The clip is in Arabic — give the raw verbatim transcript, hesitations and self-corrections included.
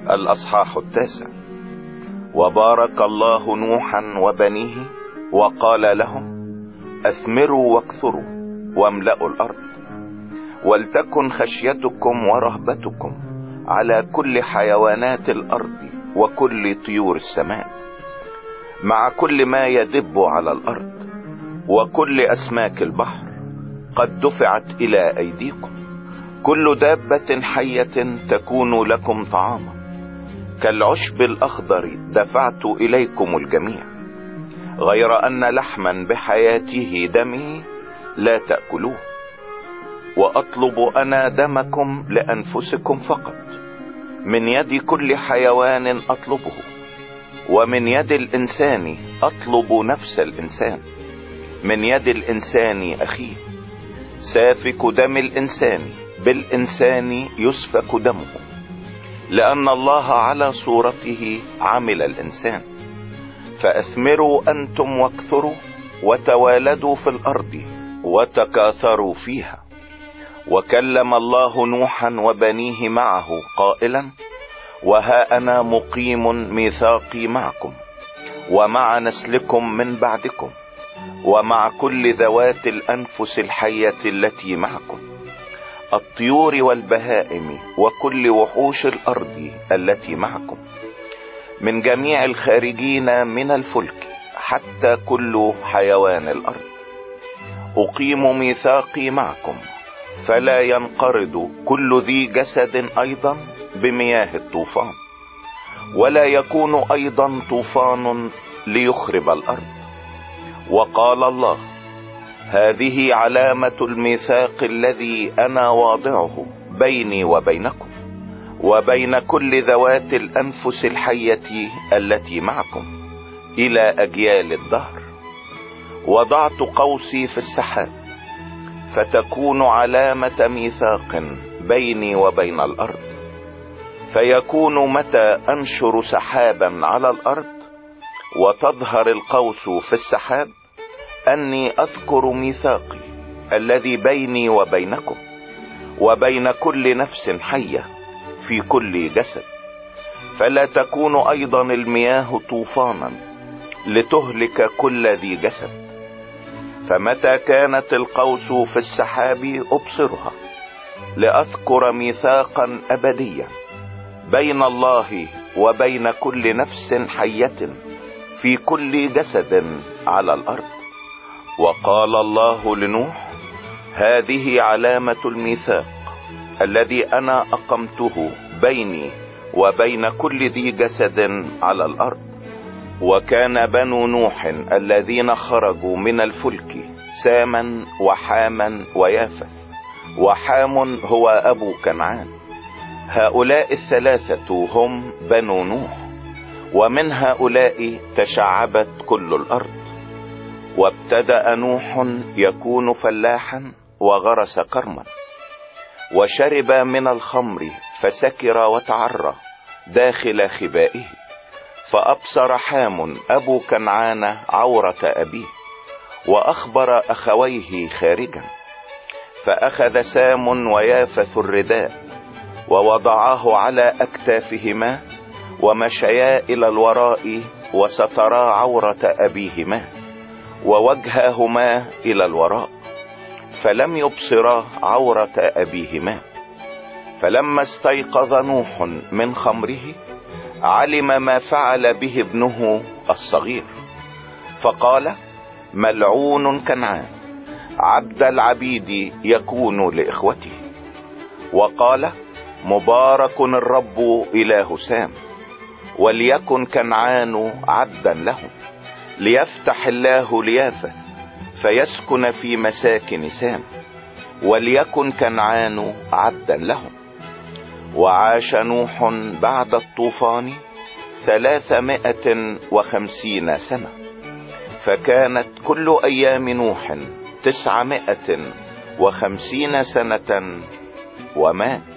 الأصحاح التاسع. وبارك الله نوحا وبنيه وقال لهم: أثمروا واكثروا واملأوا الأرض، ولتكن خشيتكم ورهبتكم على كل حيوانات الأرض وكل طيور السماء، مع كل ما يدب على الأرض وكل أسماك البحر قد دفعت إلى أيديكم، كل دابة حية تكون لكم طعاما، كالعشب الأخضر دفعت إليكم الجميع، غير أن لحما بحياته دمه لا تأكلوه. وأطلب أنا دمكم لأنفسكم فقط، من يد كل حيوان أطلبه، ومن يد الإنسان أطلب نفس الإنسان، من يد الإنسان أخيه. سافك دم الإنسان بالإنسان يسفك دمه، لأن الله على صورته عمل الإنسان. فأثمروا أنتم واكثروا وتوالدوا في الأرض وتكاثروا فيها. وكلم الله نوحا وبنيه معه قائلا: وها أنا مقيم ميثاقي معكم ومع نسلكم من بعدكم ومع كل ذوات الأنفس الحية التي معكم، الطيور والبهائم وكل وحوش الأرض التي معكم، من جميع الخارجين من الفلك حتى كل حيوان الأرض. أقيم ميثاقي معكم، فلا ينقرض كل ذي جسد أيضا بمياه الطوفان، ولا يكون أيضا طوفان ليخرب الأرض. وقال الله: هذه علامة الميثاق الذي أنا واضعه بيني وبينكم وبين كل ذوات الأنفس الحية التي معكم إلى أجيال الدهر. وضعت قوسي في السحاب، فتكون علامة ميثاق بيني وبين الأرض، فيكون متى أنشر سحابا على الأرض وتظهر القوس في السحاب أني أذكر ميثاقي الذي بيني وبينكم وبين كل نفس حية في كل جسد. فلا تكون أيضا المياه طوفانا لتهلك كل ذي جسد. فمتى كانت القوس في السحاب أبصرها، لأذكر ميثاقا أبديا بين الله وبين كل نفس حية في كل جسد على الأرض. وقال الله لنوح: هذه علامة الميثاق الذي أنا أقمته بيني وبين كل ذي جسد على الأرض. وكان بنو نوح الذين خرجوا من الفلك ساما وحاما ويافث، وحام هو أبو كنعان. هؤلاء الثلاثة هم بنو نوح، ومن هؤلاء تشعبت كل الأرض. وابتدأ نوح يكون فلاحا وغرس كرما، وشرب من الخمر فسكر وتعرى داخل خبائه، فأبصر حام أبو كنعان عورة أبيه، وأخبر أخويه خارجا. فأخذ سام ويافث الرداء ووضعاه على أكتافهما، ومشيا إلى الوراء وسترا عورة أبيهما ووجههما إلى الوراء، فلم يبصرا عورة أبيهما. فلما استيقظ نوح من خمره علم ما فعل به ابنه الصغير، فقال: ملعون كنعان، عبد العبيد يكون لإخوته. وقال: مبارك الرب إله سام، وليكن كنعان عبدا له، ليفتح الله ليافث فيسكن في مساكن سام، وليكن كنعان عبدا له. وعاش نوح بعد الطوفان ثلاثمائة وخمسين سنة، فكانت كل أيام نوح تسعمائة وخمسين سنة ومات.